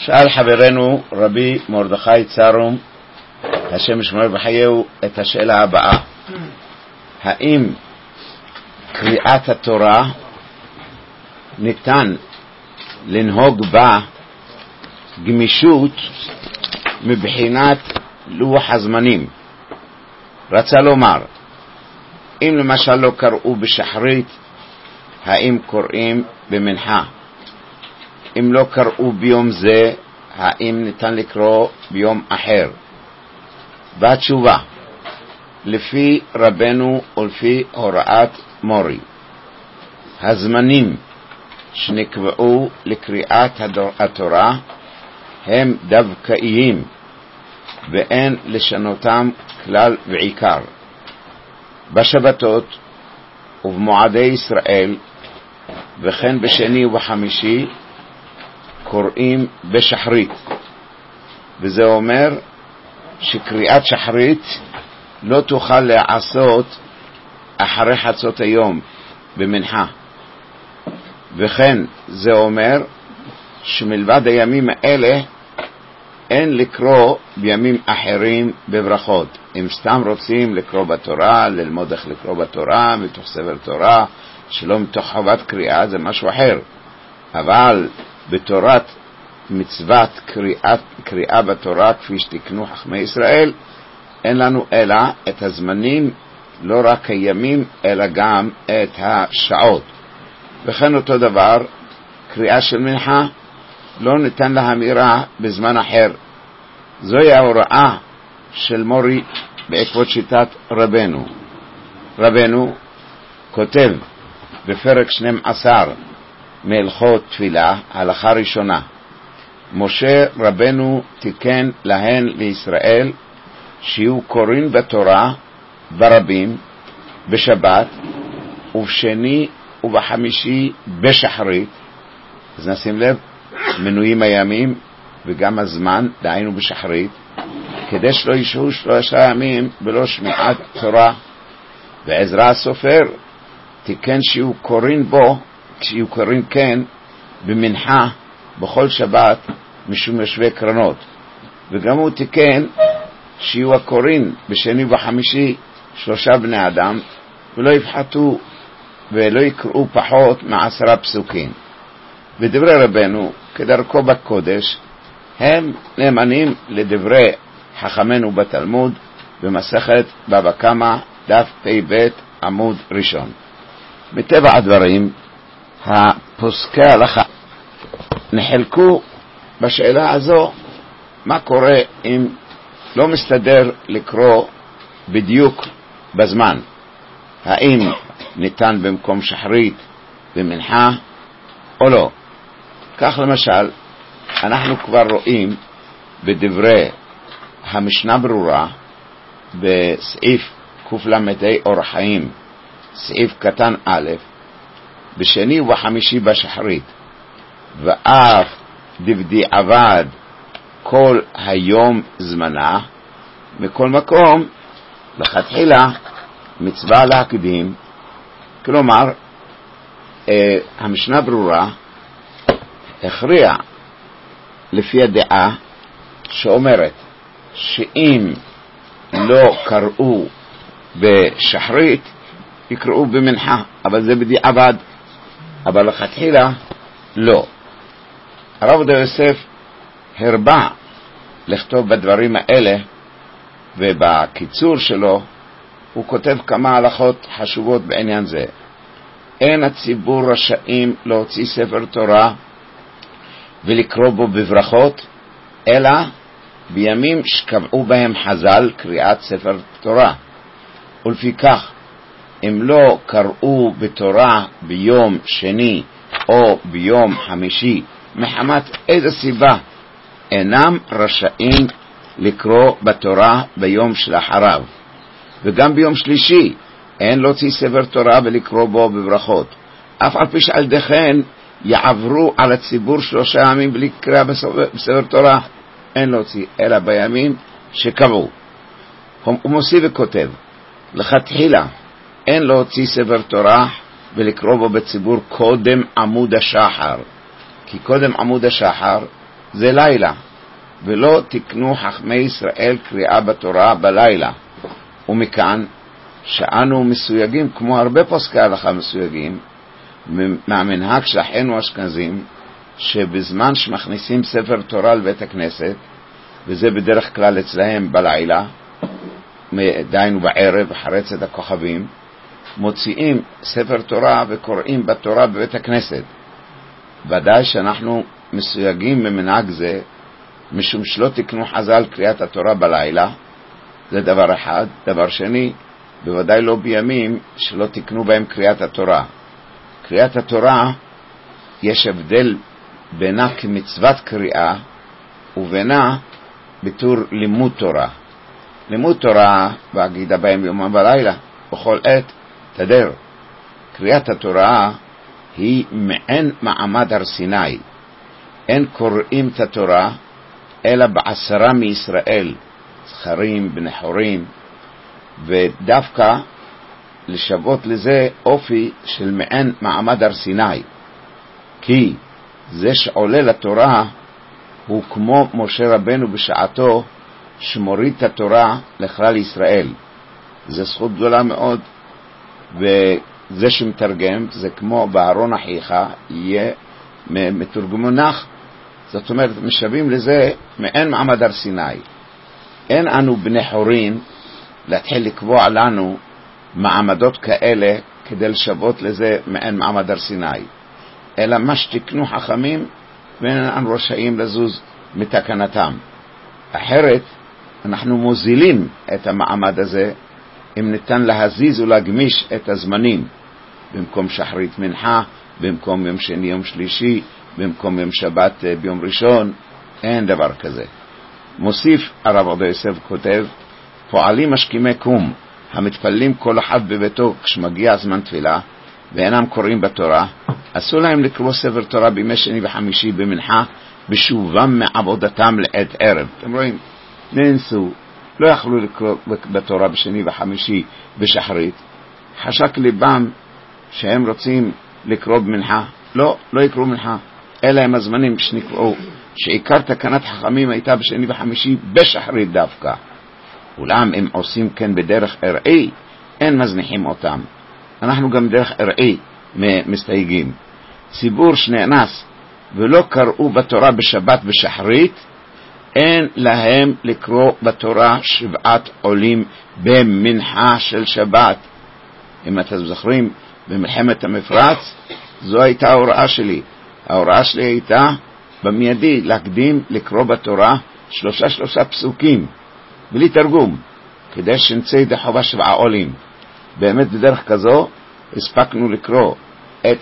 שאל חברנו רבי מרדכי צרום, השם ישמור בחייהו, את השאלה הבאה: האם קריאת התורה ניתן לנהוג בה גמישות מבחינת לוח הזמנים? רצה לומר, אם למשל לא קראו בשחרית, האם קוראים במנחה? אם לא קראו ביום זה, האם ניתן לקרוא ביום אחר? והתשובה, לפי רבנו ולפי הוראת מורי, הזמנים שנקבעו לקריאת התורה הם דווקאיים ואין לשנותם כלל ועיקר. בשבתות ובמועדי ישראל וכן בשני ובחמישי קוראים בשחרית, וזה אומר שקריאת שחרית לא תוכל לעשות אחרי חצות היום במנחה, וכן זה אומר שמלבד הימים האלה אין לקרוא בימים אחרים בברכות. אם סתם רוצים לקרוא בתורה, ללמוד איך לקרוא בתורה מתוך ספר תורה שלא מתוך חובת קריאה, זה משהו אחר. אבל בתורת מצוות קריאה בתורה כפי שתקנו חכמי ישראל, אין לנו אלא את הזמנים, לא רק הימים אלא גם את השעות. וכן אותו דבר, קריאה של מנחה לא ניתן להמירה בזמן אחר. זוהי ההוראה של מורי בעקבות שיטת רבנו. רבנו כותב בפרק 12 מהלכות תפילה, הלכה ראשונה: משה רבנו תיקן להן לישראל שיהיו קוראים בתורה ברבים בשבת ובשני ובחמישי בשחרית. אז נשים לב, מנויים הימים וגם הזמן, דהיינו בשחרית, כדי שלא ישהו 3 ימים בלא שמיעת תורה. ועזרא הסופר תיקן שיהיו קוראים כן במנחה בכל שבת משום יושבי קרנות, וגם הוא תיקן שיהיו הקוראים בשני ובחמישי 3 בני אדם, ולא יפחתו ולא יקראו פחות מ10 פסוקים. ודברי רבנו כדרכו בקודש הם נאמנים לדברי חכמנו בתלמוד במסכת בבא קמא דף פ"ב עמוד ראשון. מטבע הדברים הפוסקי ההלכה נחלקו בשאלה הזו, מה קורה אם לא מסתדר לקרוא בדיוק בזמן? האם ניתן במקום שחרית במנחה או לא? כך למשל אנחנו כבר רואים בדברי המשנה ברורה בסעיף קל"ה אורח חיים סעיף קטן א', בשני ובחמישי בשחרית ואף דבדיעבד כל היום זמנה. מכל מקום לכתחילה מצווה להקדים, כלומר המשנה ברורה הכריע לפי הדעה שאומרת שאם לא קראו בשחרית יקראו במנחה, אבל זה בדיעבד, אבל לכתחילה לא. הרב עובדיה יוסף הרבה לכתוב בדברים האלה, ובקיצור שלו הוא כותב כמה הלכות חשובות בעניין זה. אין הציבור רשאים להוציא ספר תורה ולקרוא בו בברכות, אלא בימים שקבעו בהם חז"ל קריאת ספר תורה. ולפיכך אם לא קראו בתורה ביום שני או ביום חמישי מחמת איזו סיבה, אינם רשאים לקרוא בתורה ביום שלאחריו. וגם ביום שלישי אין להוציא ספר תורה ולקרוא בו בברכות, אף על פי שעל ידי כן יעברו על הציבור 3 ימים בלי קריאה בספר תורה, אין להוציא אלא בימים שקבעו. הוא מוסיף וכותב, לכתחילה אין להוציא ספר תורה ולקרוא בו בציבור קודם עמוד השחר, כי קודם עמוד השחר זה לילה, ולא תקנו חכמי ישראל קריאה בתורה בלילה. ומכאן שאנו מסויגים, כמו הרבה פוסקי הלכה מסויגים, מהמנהג של אחינו האשכנזים, שבזמן שמכניסים ספר תורה לבית הכנסת, וזה בדרך כלל אצלהם בלילה, דיינו בערב, אחרי צאת הכוכבים, מוציאים ספר תורה וקוראים בתורה בבית הכנסת. ודאי שאנחנו מסויגים ממנהג זה, משום שלא תקנו חז"ל קריאת התורה בלילה, זה דבר אחד. דבר שני, בוודאי לא בימים שלא תקנו בהם קריאת התורה. קריאת התורה, יש הבדל בינה כמצוות קריאה, ובינה בתור לימוד תורה. לימוד תורה, והגידה בהם יומם בלילה, בכל עת, תדר. קריאת התורה היא מעין מעמד הר סיני. אין קוראים את התורה, אלא בעשרה מישראל, זכרים, בני חורין, ודווקא לשוות לזה אופי של מעין מעמד הר סיני. כי זה שעולה לתורה הוא כמו משה רבנו בשעתו, שמוריד את התורה לכלל ישראל. זה זכות גדולה מאוד, וזה שמתרגם, זה כמו בארון אחיך, יהיה מתורגם מונח. זאת אומרת, משווים לזה מעין מעמד הר סיני. אין אנו בני חורין להתחיל לקבוע לנו מעמדות כאלה כדי לשוות לזה מעין מעמד הר סיני, אלא מה שתקנו חכמים ואין אנו רשאים לזוז מתקנתם. אחרת אנחנו מוזילים את המעמד הזה אם ניתן להזיז ולהגמיש את הזמנים, במקום שחרית מנחה, במקום יום שני יום שלישי, במקום יום שבת ביום ראשון. אין דבר כזה. מוסיף הרב עובדיה יוסף, כותב, פועלים משכימי קום המתפללים כל אחד בביתו כשמגיע זמן תפילה ואינם קוראים בתורה, אסור להם לקרוא ספר תורה בימי שני וחמישי במנחה בשובם מעבודתם לעת ערב. אתם רואים, נאנסו, לא יכלו לקרוא בתורה בשני וחמישי בשחרית, חשק ליבם שהם רוצים לקרוא במנחה, לא יקראו מנחה, אלא הם הזמנים שנקראו, שעיקר תקנת חכמים הייתה בשני וחמישי בשחרית דווקא. אולם הם עושים כן בדרך ארעי, אין מזניחים אותם. אנחנו גם דרך ארעי מסתייגים. ציבור שנאנס ולא קראו בתורה בשבת בשחרית, אין להם לקרוא בתורה שבעת עולים במנחה של שבת. אם אתם זוכרים, במלחמת המפרץ, זו הייתה ההוראה שלי. ההוראה שלי הייתה במיידי להקדים לקרוא בתורה שלושה פסוקים, בלי תרגום, כדי שנצא ידי חובה 7 עולים. באמת בדרך כזו הספקנו לקרוא את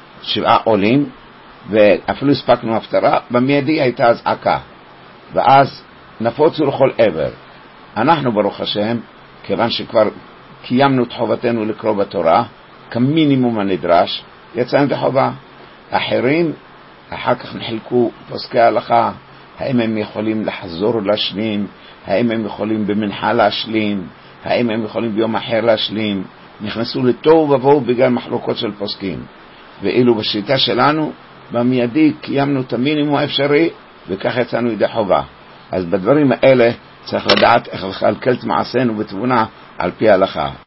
7 עולים, ואפילו הספקנו הפטרה. במיידי הייתה הזעקה, ואז נפוצו לכל עבר. אנחנו ברוך השם, כיוון שכבר קיימנו את חובתנו לקרוא בתורה כמינימום הנדרש, יצאנו ידי חובה. אחרים אחר כך נחלקו פוסקי ההלכה, האם הם יכולים לחזור להשלים, האם הם יכולים במנחה להשלים, האם הם יכולים ביום אחר להשלים. נכנסו לתוהו ובוהו בגלל מחלוקות של פוסקים. ואילו בשיטה שלנו במיידי קיימנו את המינימום האפשרי, וכך יצאנו ידי חובה. אז בדברים האלה צריך לדעת איך לכלכל את מעשינו בתבונה על פי ההלכה.